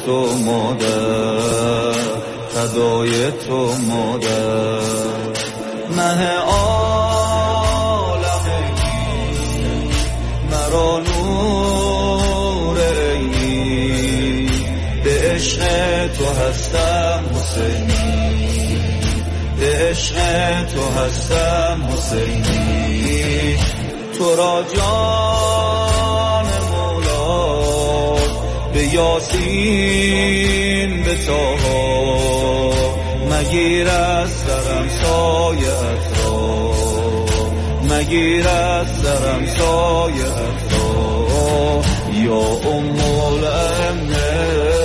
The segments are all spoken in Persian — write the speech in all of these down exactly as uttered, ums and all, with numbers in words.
تو مادر، فدای تو مادر. مه عالمی مرا نور عینی، به عشق تو هستم حسینی، به عشق تو هستم حسینی. تو را جان مولا به یاسین به طه، مگیر از سرم سایه‌ات را، مگیر از سرم سایه‌ات را. یا ام الائمه،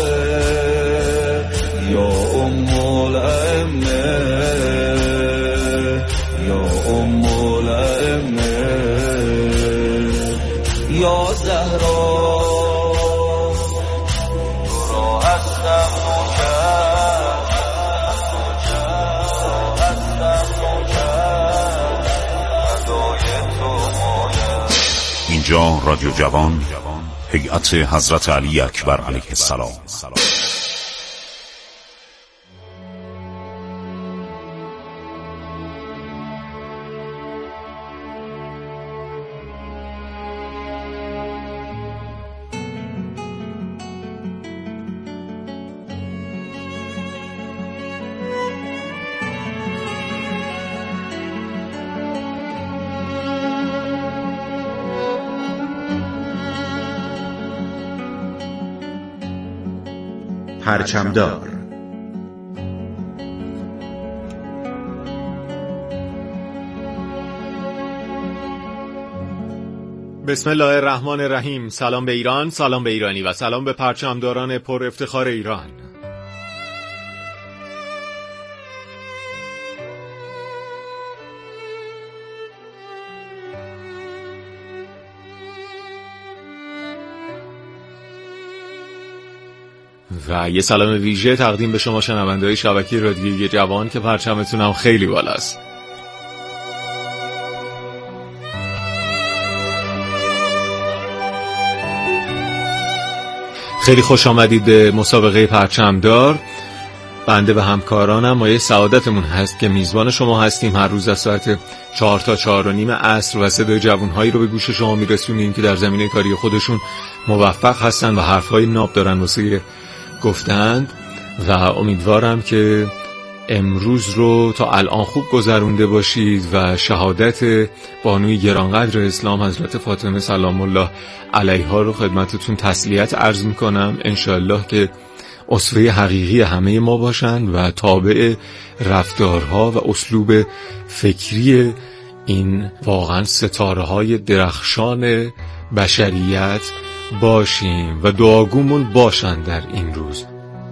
یا ام الائمه، یا ام الائمه، یا زهرا. تو را هستم نوکر، هستم نوکر، فدای تو مادر. اینجا رادیو جوان، هیئت حضرت علی اکبر علیه السلام. پرچمدار. بسم الله الرحمن الرحیم. سلام به ایران، سلام به ایرانی و سلام به پرچمداران پر افتخار ایران. و یه سلام ویژه تقدیم به شما شنونده‌های شبکه رادیویی جوان که پرچمتون هم خیلی بالاست. خیلی خوش آمدید به مسابقه پرچمدار. بنده و همکارانم مایه سعادتمون هست که میزبان شما هستیم. هر روز از ساعت چهار تا چهار و نیم عصر و صدای جوانهایی رو به گوش شما میرسونیم که در زمینه کاری خودشون موفق هستن و حرفهای ناب دارن واسه گفتند و امیدوارم که امروز رو تا الان خوب گذرونده باشید و شهادت بانوی گرانقدر اسلام حضرت فاطمه سلام الله علیها رو خدمتتون تسلیت عرض میکنم. انشاءالله که اسوه حقیقی همه ما باشن و تابع رفتارها و اسلوب فکری این واقعا ستاره های درخشان بشریت باشیم و دعاگومون باشن در این روز.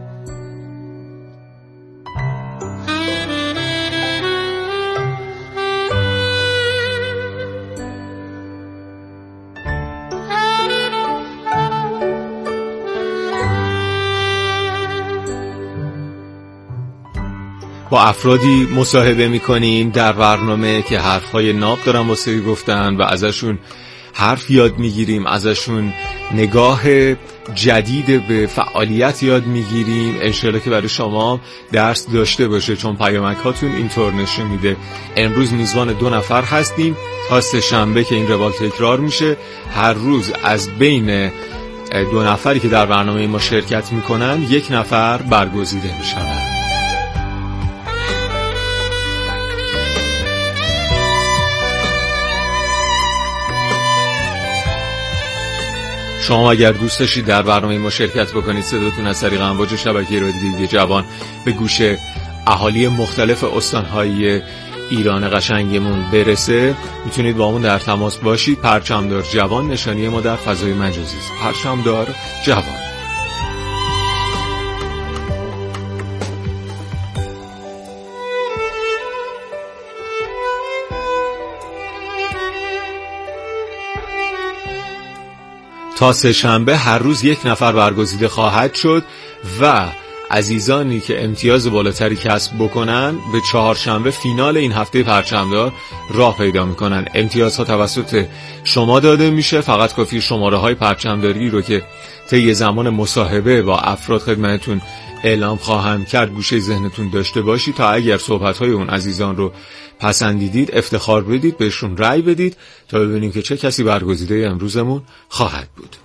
با افرادی مصاحبه میکنیم در برنامه که حرفهای ناب دارن واسه گفتن و ازشون حرف یاد میگیریم، ازشون نگاه جدید به فعالیت یاد میگیریم. انشالله که برای شما درس داشته باشه چون پیامک هاتون اینطور نشون میده. امروز میزبان دو نفر هستیم تا سه شنبه که این روال تکرار میشه. هر روز از بین دو نفری که در برنامه ما شرکت میکنن یک نفر برگزیده میشن. شما اگر دوست داشتید در برنامه ما شرکت بکنید، صداتون از طریق امواج شبکه رادیویی جوان به گوش اهالی مختلف استان‌های ایران قشنگمون برسه، میتونید با همون در تماس باشید. پرچمدار جوان نشانی ما در فضای مجازی است. پرچمدار جوان. تا سه شنبه هر روز یک نفر برگزیده خواهد شد و عزیزانی که امتیاز بالاتری کسب بکنن به چهارشنبه فینال این هفته پرچمدار راه پیدا میکنن. امتیازها توسط شما داده میشه، فقط کافی شماره های پرچمداری رو که طی زمان مصاحبه با افراد خدمتتون اعلام خواهم کرد، گوشه ذهنتون داشته باشید تا اگر صحبت‌های اون عزیزان رو پسندیدید افتخار بدید، بهشون رأی بدید تا ببینیم که چه کسی برگزیده امروزمون خواهد بود.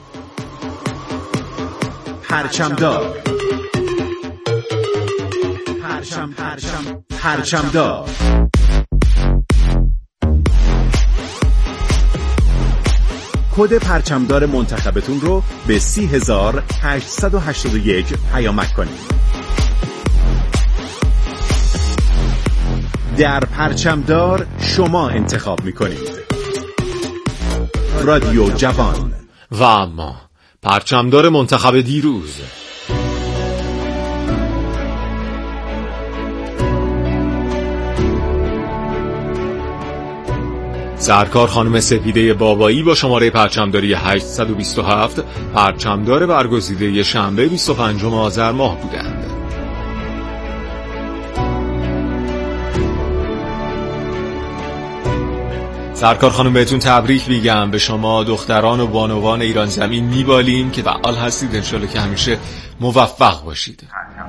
پرچمدار پرچم پرچم پرچمدار کد پرچمدار منتخبتون رو به سی هزار هشتصد و هشتاد و یک پیامک کنید. در پرچمدار شما انتخاب میکنید. رادیو جوان. و اما پرچمدار منتخب دیروز، سرکار خانم سپیده بابایی با شماره پرچمداری هشتصد و بیست و هفت پرچمدار برگزیده شنبه بیست و پنجم آذر ماه بودند. سرکار خانم بهتون تبریک میگم. به شما دختران و بانوان ایران زمین میبالیم که فعال هستید، انشالله که همیشه موفق باشید.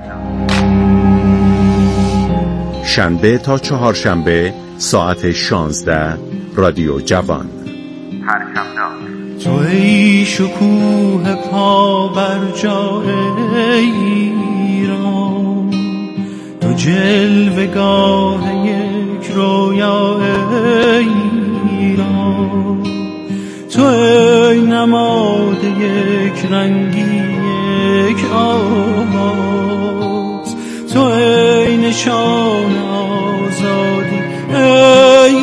شنبه تا چهارشنبه ساعت شانزده رادیو جوان. پرچمدار. تو ای شکوه پا بر جای ایران، تو جلوه‌گاه یک رویای ایران، تو ای نماد یک رنگی یک آواز، تو ای نشان آزادی ای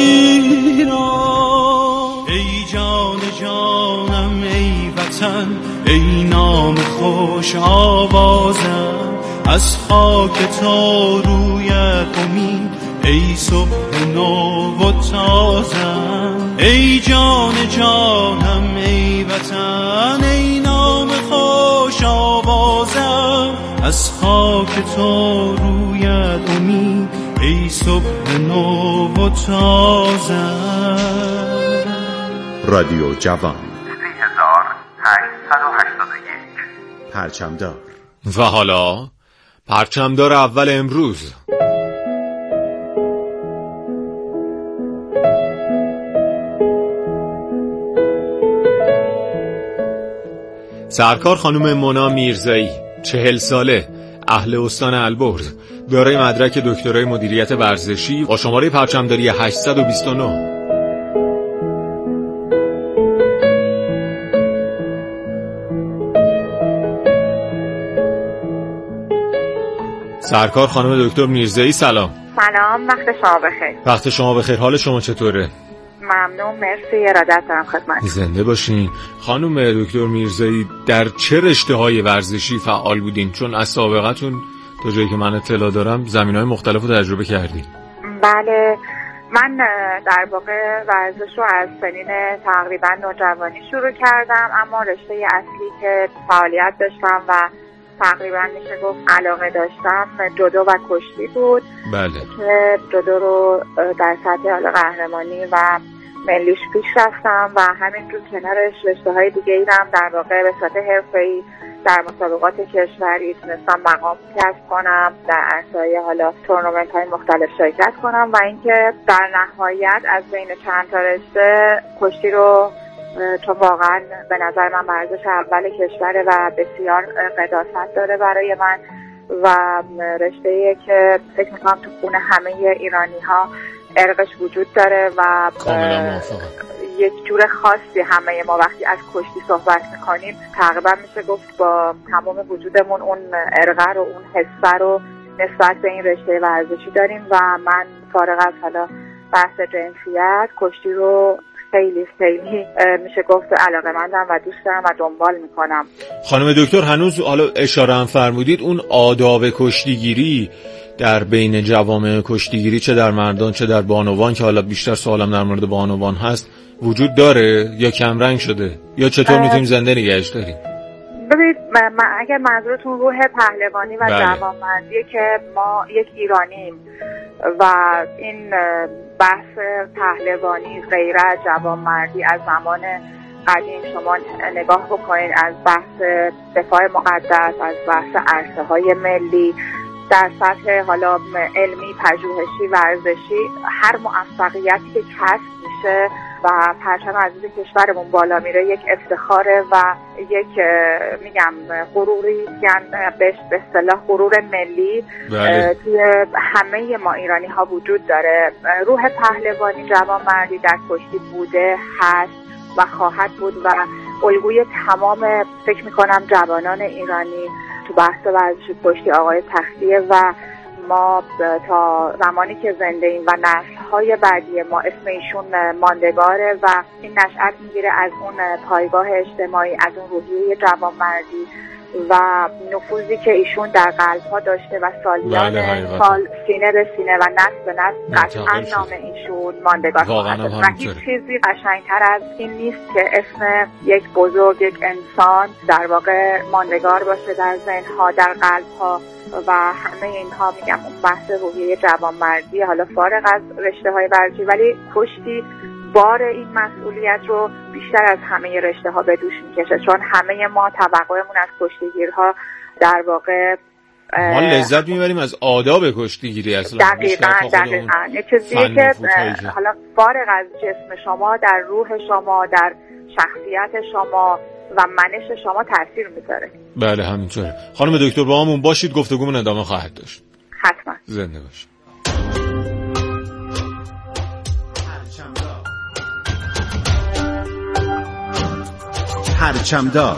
ایران. ای جان جانم ای وطن، ای نام خوش آوازم، از خاک تا رویت امید ای صبح نو و تازم. ای جان جانم ای وطن، ای نام خوش آوازم، از خاک تا رویت امید ای صبح نو و تازم. رادیو جوان. سی هزار هشتصد و هشتاد و یک. پرچمدار. و حالا پرچمدار اول امروز، سرکار خانم مونا میرزایی، چهل ساله، اهل استان البرز، دارای مدرک دکترای مدیریت ورزشی با شماره پرچمداری هشتصد و بیست و نه. سرکار خانم دکتر میرزایی سلام. سلام، وقت شما بخیر. وقت شما بخیر. حال شما چطوره؟ ممنون، مرسی. ارادت دارم خدمت. زنده باشین. خانم دکتر میرزایی در چه رشته‌های ورزشی فعال بودین؟ چون از سابقتون تا جایی که من اطلاع دارم زمینه‌های مختلف رو تجربه کردین. بله، من در واقع ورزش رو از سنین تقریبا نوجوانی شروع کردم، اما رشته اصلی که فعالیت داشتم و تقریبا میشه گفت علاقه داشتم جودو و کشتی بود. بله. که جودو رو در سطح حالا قهرمانی و ملیش پیش رفتم و همینجور کنارش رشته‌های دیگه‌ای هم در واقع به صورت حرفه‌ای در مسابقات کشوری تونستم مقام کسب کنم، در عرصه‌های حالا تورنمنت‌های مختلف شرکت کنم و اینکه در نهایت از بین چند تا رشته کشتی رو، چون واقعا به نظر من ورزش اول کشوره و بسیار قداست داره برای من و رشته‌ای که فکر می‌کنم تو خون همه ایرانی‌ها ارقش وجود داره و یک جور خاصی همه ما وقتی از کشتی صحبت می‌کنیم تقریبا میشه گفت با تمام وجودمون اون ارقه رو، اون حسه رو نسبت به این رشته ورزشی داریم و من فارغ از حالا بحث جنسیت کشتی رو خیلی خیلی میشه گفت علاقه‌مندم و دوست دارم و دنبال میکنم. خانم دکتر هنوز حالا اشاره هم فرمودید اون آداب کشتیگیری در بین جوامع کشتیگیری چه در مردان چه در بانوان که حالا بیشتر سوالم در مورد بانوان هست وجود داره یا کمرنگ شده یا چطور میتونیم زنده نگهش داریم؟ ببینید اگر منظورتون روح پهلوانی و بله. جوانمردیه که ما یک ایرانیم و این بحث پهلوانی، غیرت، جوانمردی از زمان قدیم شما نگاه بکنید، از بحث دفاع مقدس، از بحث عرصه های ملی، در سطح حالا علمی، پژوهشی، ورزشی، هر موفقیتی که کسب میشه و پرچم عزیز کشورمون بالا میره یک افتخاره و یک میگم غروری، یعنی به اصطلاح غرور ملی بله. توی همه ما ایرانی ها وجود داره. روح پهلوانی، جوانمردی در کشتی بوده، هست و خواهد بود و الگوی تمام فکر میکنم جوانان ایرانی تو بحث ورزش کشتی آقای تختیه و ما تا زمانی که زنده ایم و نسل‌های بعدی ما اسم ایشون ماندگاره و این نشأت میگیره از اون پایگاه اجتماعی، از اون روحیه جوانمردی و نفوذی که ایشون در قلب‌ها داشته و سالیان سال سینه به سینه و نسل به نسل قطعاً نام ایشون ماندگار خواهد و هیچ چیزی قشنگتر از این نیست که اسم یک بزرگ، یک انسان در واقع ماندگار باشه در ذهن‌ها، در قلب‌ها و همه اینها میگم اون بحث روحیه جوانمردی، حالا فارغ از رشته‌های ورزشی، ولی کشتی بار این مسئولیت رو بیشتر از همه رشته ها به دوش میکشه، چون همه ما توقعمون از کشتیگیرها در واقع ما لذت میبریم از آداب کشتیگیری اصلا. دقیقاً دقیقاً یه چیزیه که حالا فارغ از جسم شما، در روح شما، در شخصیت شما و منش شما تاثیر میذاره. بله همینطوره. خانم دکتر با همون باشید، گفتگومون ادامه خواهد داشت. حتما. زنده باشید. پرچمدار،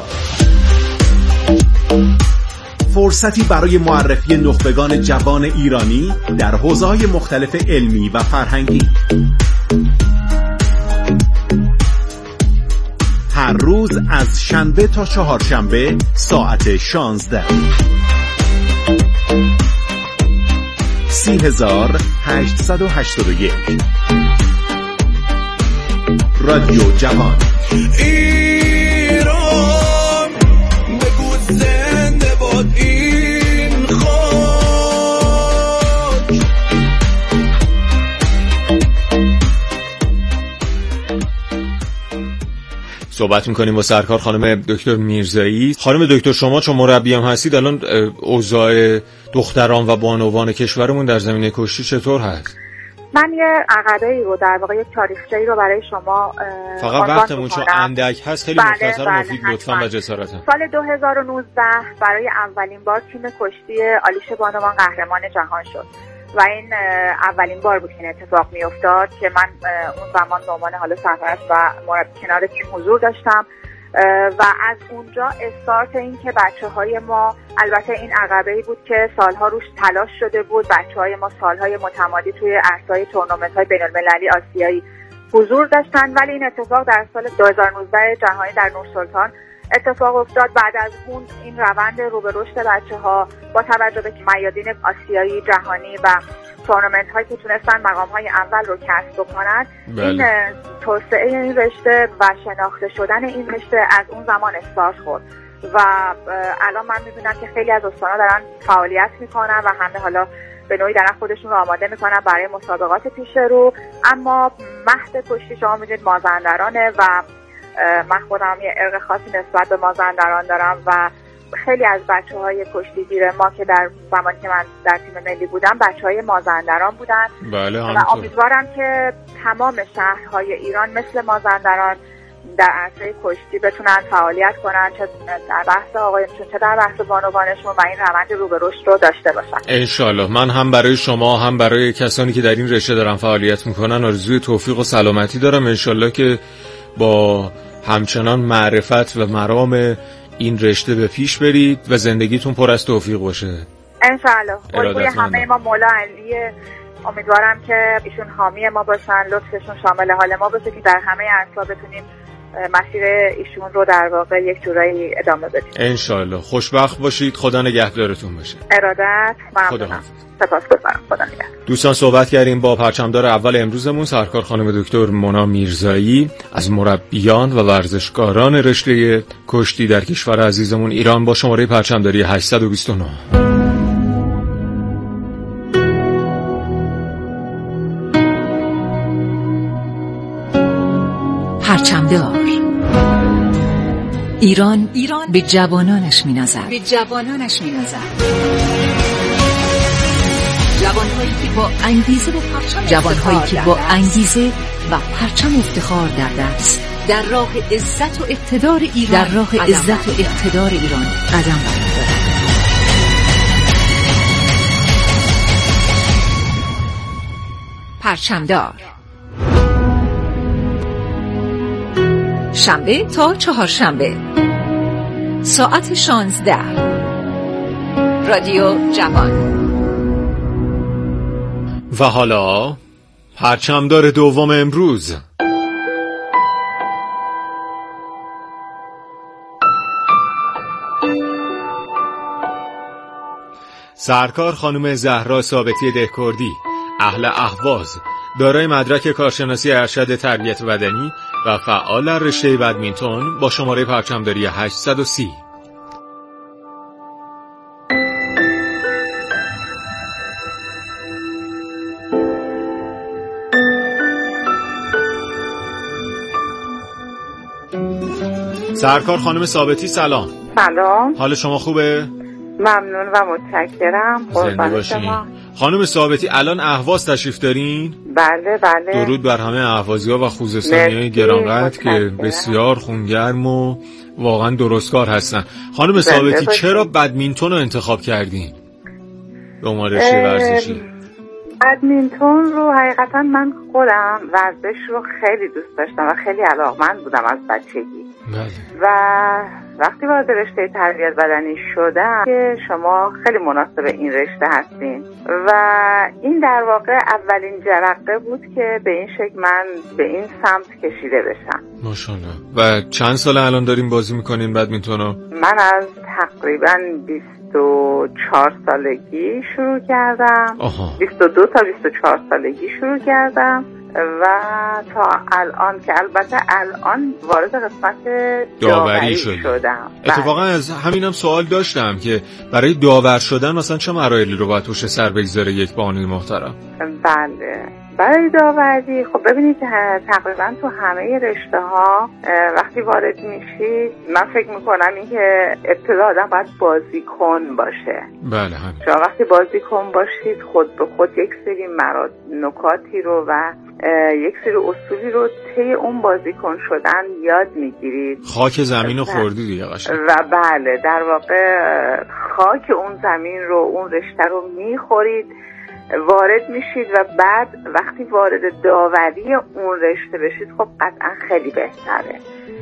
فرصتی برای معرفی نخبگان جوان ایرانی در حوزه‌های مختلف علمی و فرهنگی. هر روز از شنبه تا چهارشنبه ساعت شانزده. سی هزار هشتصد و هشتاد و یک رادیو جوان. ایران بگو زنده باد این خاک. صحبت میکنیم با سرکار خانم دکتر میرزایی. خانم دکتر شما چون مربی هم هستید، الان اوضاع دختران و بانوان کشورمون در زمینه کشتی چطور هست؟ من یه عقبه‌ای رو در واقع یک تاریخچه‌ای رو برای شما فقط وقتمون چون اندک هست خیلی بله مختصر بله مفید لطفاً و جسارتاً. سال دو هزار و نوزده برای اولین بار تیم کشتی آلیش بانوان قهرمان جهان شد و این اولین بار بود که این اتفاق میافتاد که من اون زمان به عنوان حالا سرپرست و مربی کنار تیم حضور داشتم و از اونجا استارت این که بچه‌های ما، البته این عقبه‌ای بود که سالها روش تلاش شده بود، بچه‌های ما سالهای متمادی توی عرصه‌های تورنمنت‌های بین‌المللی آسیایی حضور داشتن، ولی این اتفاق در سال دو هزار و نوزده جهانی در نورسلطان اتفاق افتاد. بعد از اون این روند رو به رشد بچه‌ها با توجه به میادین آسیایی، جهانی و تورنمنت هایی که تونستن مقام های اول رو کسب بکنن، این توسعه این رشته و شناخته شدن این رشته از اون زمان استارت خورد و الان من میبینم که خیلی از استانا دارن فعالیت میکنن و همه حالا به نوعی دارن خودشون رو آماده میکنن برای مسابقات پیش رو. اما مهد کشتی شما میدونید مازندرانه و من خودم یه ارق خاصی نسبت به مازندران دارم و خیلی از بچه‌های کشتیگیر ما که در زمانی که من در تیم ملی بودم بچه‌های مازندران بودن. بله و امیدوارم که تمام شهرهای ایران مثل مازندران در عرصه کشتی بتونن فعالیت کنن، چه در بحث آقایونشون چه در بحث بانوانشون و این روند رو به رشد رو داشته باشن انشالله. من هم برای شما هم برای کسانی که در این رشته دارن فعالیت میکنن آرزوی توفیق و سلامتی دارم. انشالله که با همچنان معرفت و مرام این رشته به پیش برید و زندگیتون پر از توفیق باشه انشالله. الگوی همه ما مولا علیه، امیدوارم که ایشون حامی ما باشن، لطفشون شامل حال ما باشه که در همه عرصه‌ها بتونیم مسیر ایشون رو در واقع یک جورایی ادامه بدیم انشالله. خوشبخت باشید، خدا نگهدارتون باشه. ارادت، ممنونم، سپاسگزارم، خدا نگهدار. دوستان صحبت کردیم با پرچمدار اول امروزمون سرکار خانم دکتر مونا میرزایی از مربیان و ورزشکاران رشته کشتی در کشور عزیزمون ایران با شماره پرچمداری هشتصد و بیست و نه. پرچمدار ایران ایران به جوانانش می‌نازد. به جوانانش می‌نازد. جوانهایی که با انگیزه و پرچم جوانهایی که با انگیزه و پرچم افتخار در دست در راه عزت و اقتدار ایران در راه عزت و اقتدار ایران قدم برمی‌دارند. پرچمدار شنبه تا چهارشنبه ساعت شانزده رادیو جوان. و حالا پرچمدار دوم امروز. سرکار خانم زهرا ثابتی دهکردی، اهل اهواز، دارای مدرک کارشناسی ارشد تربیت بدنی و فعال در رشته بدمینتون با شماره پرچمداری هشتصد و سی. سرکار خانم ثابتی سلام. سلام. حال شما خوبه؟ ممنون و متشکرم. قربان شما. خانم ثابتی الان اهواز تشریف دارین؟ بله بله. درود بر همه اهوازی‌ها و خوزستانی‌های گرانقدر که بسیار خونگرم و واقعا درستکار هستن. خانم ثابتی چرا بدمینتون رو انتخاب کردین به عنوان رشته ورزشی؟ بدمینتون رو حقیقتا من خودم ورزش رو خیلی دوست داشتم و خیلی علاقمند بودم از بچگی. بله. و وقتی وارد رشته تربیت بدنی شدم که شما خیلی مناسب این رشته هستین و این در واقع اولین جرقه بود که به این شکل من به این سمت کشیده بشم. ماشاءالله. و چند سال الان داریم بازی میکنین بدمینتون رو؟ من از تقریبا بیست و چهار سالگی شروع کردم. آها. بیست و دو تا بیست و چهار سالگی شروع کردم و تا الان که البته الان وارد قسمت داوری شدم. اتفاقا از همینم سوال داشتم که برای داور شدن مثلا چه مراحلی رو باید پشت سر بگذاره یک بانوی محترم؟ بله برای داوری خب ببینید تقریبا تو همه رشته ها وقتی وارد میشید من فکر میکنم این که ابتدا آدم باید بازیکن باشه. بله همین. شما وقتی بازیکن باشید خود به خود یک سری مراد نکاتی رو و یک سری اصولی رو طی اون بازیکن شدن یاد میگیرید. خاک زمین رو خوردی دیگه قشنگ. و بله در واقع خاک اون زمین رو اون رشته رو میخورید، وارد میشید و بعد وقتی وارد داوری اون رشته بشید خب قطعا خیلی بهتره.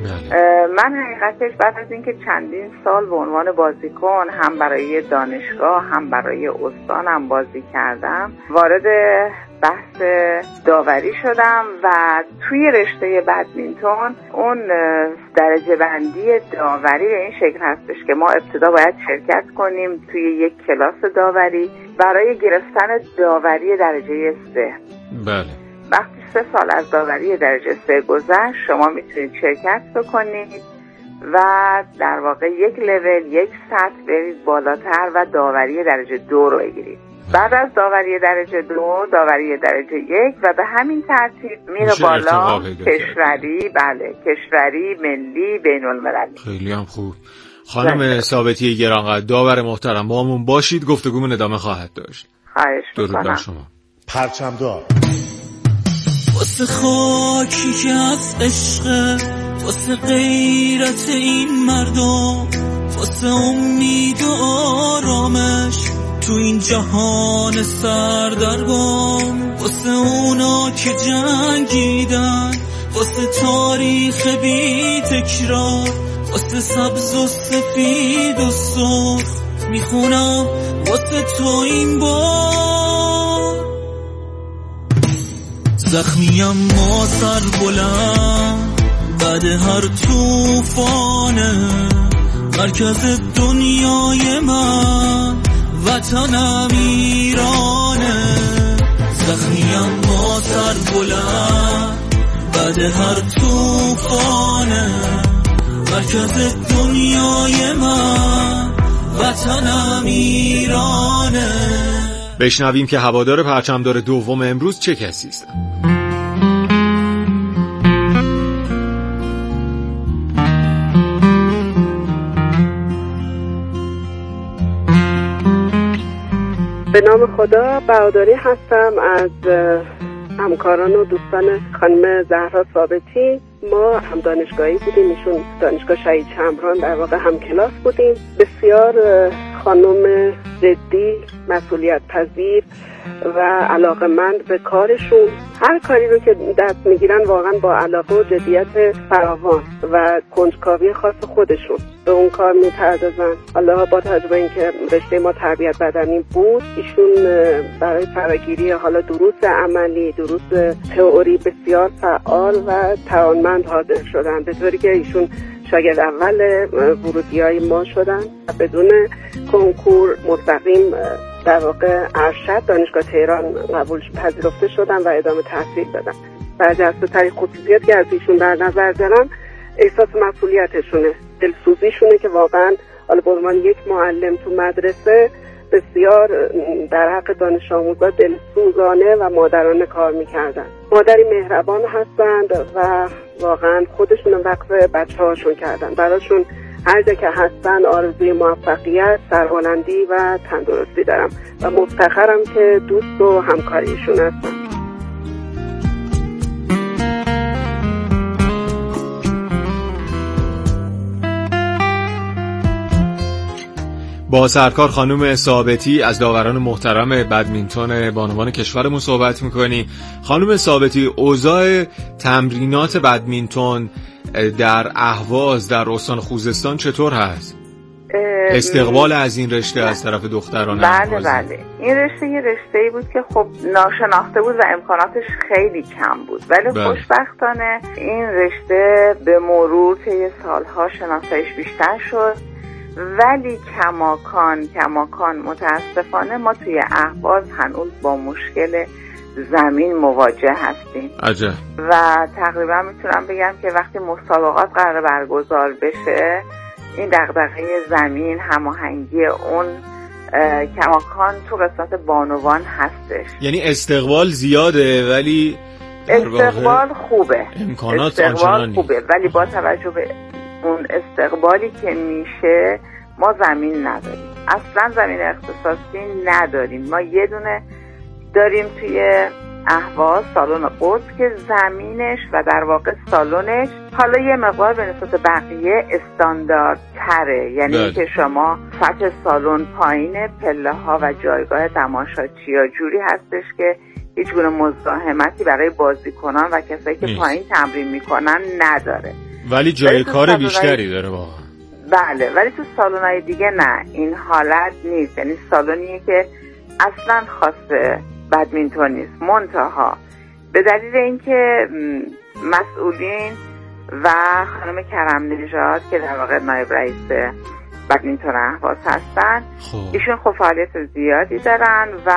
من حقیقتش بعد از اینکه چندین سال به عنوان بازیکن هم برای دانشگاه هم برای استانم بازی کردم وارد بحث داوری شدم و توی رشته بدمینتون اون درجه بندی داوری به این شکل هستش که ما ابتدا باید شرکت کنیم توی یک کلاس داوری برای گرفتن داوری درجه سه. بله. وقتی سه سال از داوری درجه سه گذشت شما میتونید شرکت بکنید و در واقع یک لول یک سطح برید بالاتر و داوری درجه دو رو بگیرید. بعد از داوری درجه دو داوری درجه یک و به همین ترتیب میره بالا کشوری، بله کشوری، ملی، بین المللی. خیلی هم خوب. خانم ثابتی گرانقدر داور محترم با همون باشید، گفتگومون ادامه خواهد داشت. خواهش درود بر میکنم. شما. پرچمدار واسه خاکی که از عشق، واسه غیرت این مردم، واسه امید و آرامش تو این جهان سردرگم، واسه اونا که جنگیدن، واسه تاریخ بی تکرار، واسه سبز و سفید و سرخ میخونم واسه تو این بار. زخمیم ما سر بلند بعد هر توفانه، مرکز دنیای من وطنم ایرانه. زخمیم ما سر بلند بعد هر توفانه، مرکز دنیای من وطنم ایرانه. بشنویم که هوادار پرچمدار دوم امروز چه کسی است. به نام خدا، بهادری هستم از همکاران و دوستان خانم زهرا ثابتی. ما هم دانشگاهی بودیم، ایشون دانشگاه شهید شمران، در واقع هم کلاس بودیم. بسیار خانم جدی، مسئولیت پذیر و علاقه‌مند به کارشون. هر کاری رو که دست میگیرن واقعا با علاقه و جدیت فراوان و کنجکاوی خاص خودشون به اون کار میپردازن. حالا با توجه به اینکه رشته ما تربیت بدنی بود، ایشون برای فراگیری حالا دروس عملی، دروس تئوری بسیار فعال و توانمند حاضر شدن، به طوری که ایشون شاگرد اول ورودیای ما شدن و بدون کنکور مستقیم در واقع ارشد دانشگاه تهران قبول پذیرفته شدن و ادامه تحصیل دادن. و جذاب‌ترین خصوصیت که از ایشون در نظر دارن احساس مسئولیتشونه، دلسوزیشونه که واقعا حالا به عنوان یک معلم تو مدرسه بسیار در حق دانش آموزا دلسوزانه و مادرانه کار میکردن. مادری مهربان هستند و واقعا خودشون وقف بچه هاشون کردن. براشون هر جا که هستن آرزوی موفقیت، سربلندی و تندرستی دارم و مفتخرم که دوست و همکاریشون هستم. با سرکار خانم ثابتی از داوران محترم بدمینتون بانوان کشورمون صحبت میکنی. خانم ثابتی، اوضاع تمرینات بدمینتون در اهواز در استان خوزستان چطور هست؟ استقبال از این رشته از طرف دختران بله اهوازی؟ بله این رشته یه رشته‌ای بود که خب ناشناخته بود و امکاناتش خیلی کم بود، ولی بله. خوشبختانه این رشته به مرور طی سالها شناساییش بیشتر شد، ولی کماکان کماکان متاسفانه ما توی اهواز هنوز با مشکل زمین مواجه هستیم. عجب. و تقریبا میتونم بگم که وقتی مسابقات قرار برگزار بشه این دغدغه زمین، هماهنگی اون کماکان تو قسمت بانوان هستش. یعنی استقبال زیاده ولی استقبال خوبه، امکانات استقبال خوبه، ولی با توجه به اون استقبالی که میشه ما زمین نداریم، اصلا زمین اختصاصی نداریم. ما یه دونه داریم توی اهواز، سالن قدس، که زمینش و در واقع سالنش حالا یه مقدار به نسبت بقیه استاندارد تره، یعنی بله. که شما سطح سالن پایین، پله ها و جایگاه تماشاچی‌ها جوری هستش که هیچ گونه مزاحمتی برای بازیکنان و کسایی که نیست. پایین تمرین میکنن نداره، ولی جای کار بیشتری داره واقعا. بله، ولی تو سالن‌های دیگه نه، این حالت نیست. یعنی سالنیه که اصلا خاص بدمینتون نیست، منتها به دلیل اینکه مسئولین و خانم کرم نژاد که در واقع نایب رئیس بدمینتون اهواز هستن، ایشون خب فعالیت زیادی دارن و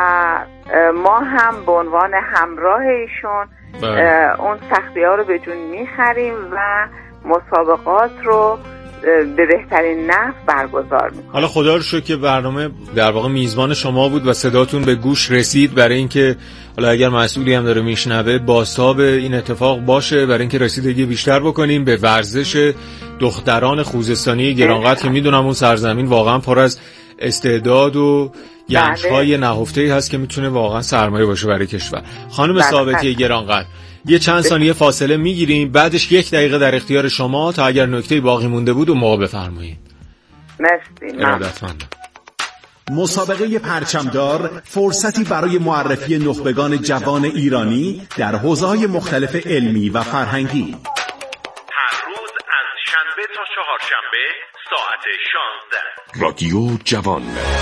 ما هم به عنوان همراه ایشون اون سختی ها رو به جون میخریم و مسابقات رو به بهترین نحو برگزار میکنیم. حالا خدا رو شکر که برنامه در واقع میزبان شما بود و صداتون به گوش رسید، برای اینکه حالا اگر مسئولی هم داره میشنوه بازتاب این اتفاق باشه، برای اینکه رسیدگی بیشتر بکنیم به ورزش دختران خوزستانی گرانقدر که میدونم اون سرزمین واقعا پر از استعداد و گنج‌های نهفته‌ای هست که میتونه واقعا سرمایه باشه برای کشور. خانم ثابتی گرانقدر، یه چند ثانیه فاصله میگیریم، بعدش یک دقیقه در اختیار شما تا اگر نکته‌ای باقی مونده بود و موقع بفرمایید. مرسی. ارادتمندم. مسابقه پرچمدار فرصتی برای معرفی نخبگان جوان ایرانی در حوزه‌های مختلف علمی و فرهنگی. هر روز از شنبه تا چهارشنبه ساعت شانزده. رادیو جوان.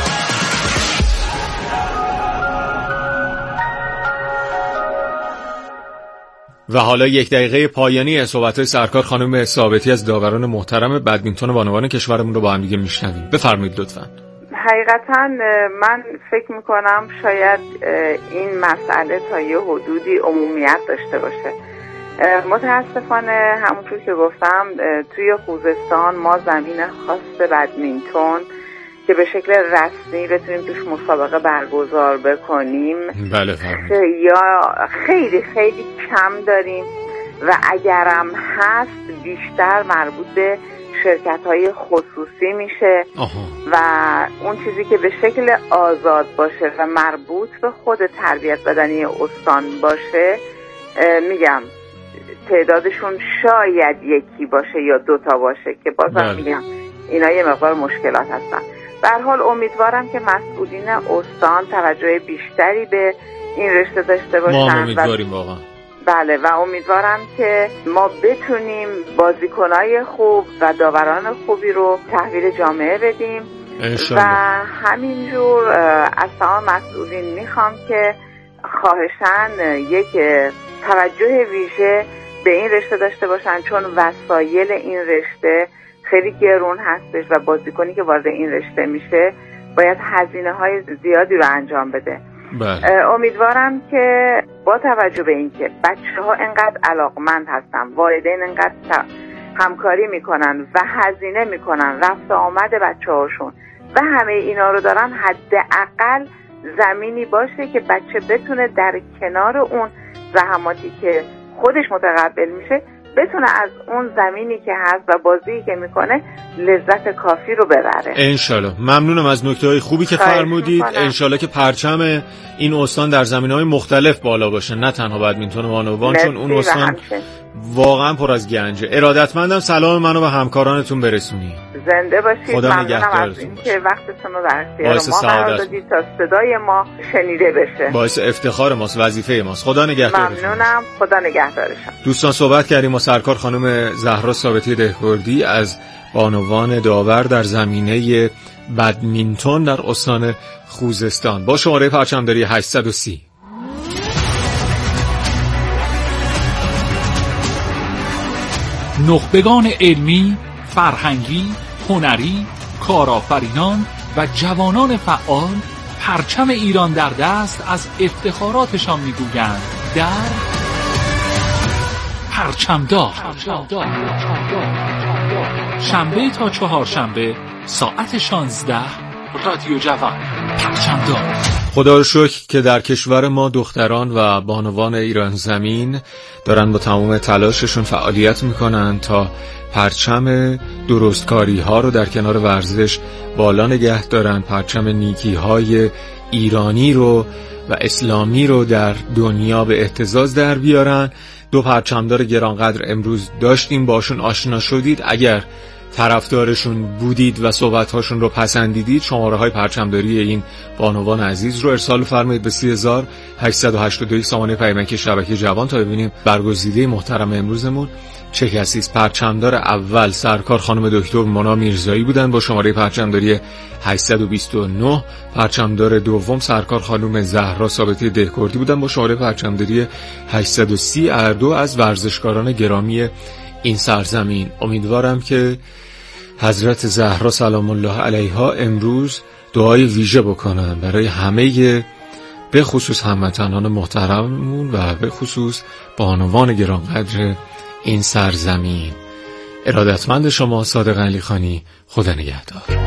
و حالا یک دقیقه پایانی صحبت‌های سرکار خانم ثابتی از داوران محترم بدمینتون بانوان کشورمون رو با هم دیگه میشنویم. بفرمایید لطفاً. حقیقتاً من فکر میکنم شاید این مسئله تا یه حدودی عمومیت داشته باشه. متاسفانه همونطور که گفتم توی خوزستان ما زمین خاص بدمینتون که به شکل رسمی بتونیم توش مسابقه برگزار بکنیم بله یا خیلی خیلی کم داریم. و اگرم هست بیشتر مربوط به شرکت‌های خصوصی میشه. آها. و اون چیزی که به شکل آزاد باشه و مربوط به خود تربیت بدنی استان باشه، میگم تعدادشون شاید یکی باشه یا دوتا باشه که بازم میگم اینا یه مقدار مشکلات هستن. به هر حال امیدوارم که مسئولین استان توجه بیشتری به این رشته داشته باشن. ما امیدواریم واقعا. بله و امیدوارم که ما بتونیم بازیکنای خوب و داوران خوبی رو تحویل جامعه بدیم و همینجور از تمام مسئولین میخوام که خواهشاً یک توجه ویژه به این رشته داشته باشن، چون وسایل این رشته خیلی گرون هستش و بازیکنی که وارد این رشته میشه باید هزینه های زیادی رو انجام بده. بله. امیدوارم که با توجه به اینکه بچه ها انقدر علاقمند هستن، والدین انقدر همکاری میکنن و هزینه میکنن رفت آمد بچه هاشون و همه اینا رو دارن، حداقل زمینی باشه که بچه بتونه در کنار اون زحماتی که خودش متقبل میشه بتونه از اون زمینی که هست و بازی که میکنه لذت کافی رو ببره. انشالله. ممنونم از نکته‌های خوبی که فرمودید. انشالله که پرچم این استان در زمینه‌های مختلف بالا باشه، نه تنها بدمینتون و بانوان، چون اون استان واقعا پر از گنجه. ارادتمندم سلام منو به همکارانتون برسونی. زنده باشید. خدا نگهدارتون باشه. که وقتتون رو در اختیار ما قرار دادید تا صدای ما شنیده بشه. باعث افتخار ماست، وظیفه ماست. خدا نگهدارتون. ممنونم. خدا نگهدارشون. دوستان صحبت کردیم با سرکار خانم زهرا ثابتی دهکردی از بانوان داور در زمینه بدمینتون در استان خوزستان با شماره پرچمداری هشتصد و سی. نخبگان علمی، فرهنگی، هنری، کارآفرینان و جوانان فعال پرچم ایران در دست از افتخاراتشان میگویند در پرچمدار. شنبه تا چهارشنبه ساعت شانزده رادیو جوان. پرچمدار. خدا رو شکر که در کشور ما دختران و بانوان ایران زمین دارن با تمام تلاششون فعالیت میکنن تا پرچم درستکاری ها رو در کنار ورزش بالا نگه دارن، پرچم نیکی های ایرانی رو و اسلامی رو در دنیا به اهتزاز در بیارن. دو پرچمدار گرانقدر امروز داشتیم، باشون آشنا شدید. اگر طرفدارشون بودید و صحبت‌هاشون رو پسندیدید، شماره های پرچمداری این بانوان عزیز رو ارسال فرمایید به سی و هزار و هشتصد و هشتاد و یک سامانه پیامک شبکه جوان تا ببینیم برگزیده محترم امروزمون چه کسی است. پرچمدار اول سرکار خانم دکتر مونا میرزایی بودن با شماره پرچمداری هشتصد و بیست و نه. پرچمدار دوم سرکار خانم زهرا ثابتی دهکردی بودن با شماره پرچمداری هشتصد و سی. اردو از ورزشکاران گرامی این سرزمین. امیدوارم که حضرت زهرا سلام الله علیها امروز دعای ویژه بکنن برای همه به خصوص هموطنان محترممون و به خصوص بانوان گرانقدر این سرزمین. ارادتمند شما صادق علیخانی. خدا نگهدار.